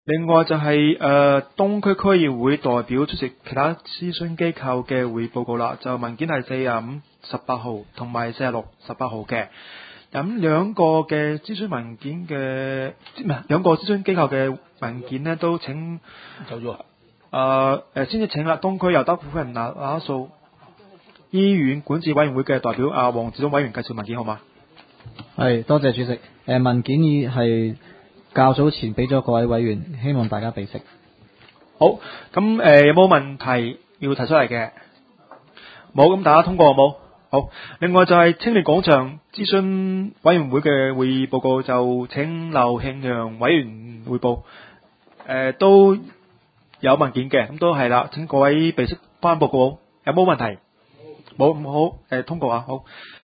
另外就係東區區議會代表出席其他諮詢機構嘅會議報告啦，就文件係45、18號同埋46、18號嘅。咁兩個嘅諮詢文件嘅兩個諮詢機構嘅文件呢都請走咗先至請啦，東區尤德夫人那素醫院管治委員會嘅代表黃志忠委員介紹文件好嗎？ 係，多謝主席。文件已係較早前俾咗各位委員，希望大家備悉。 好，咁有冇問題要提出嚟嘅？冇，咁大家通過好冇？好。另外就係青年廣場諮詢委員會嘅會議報告，就請劉慶陽委員匯報。都有文件嘅，咁都係啦，請各位備悉翻報告。有冇問題？冇，咁好，通過啊，好。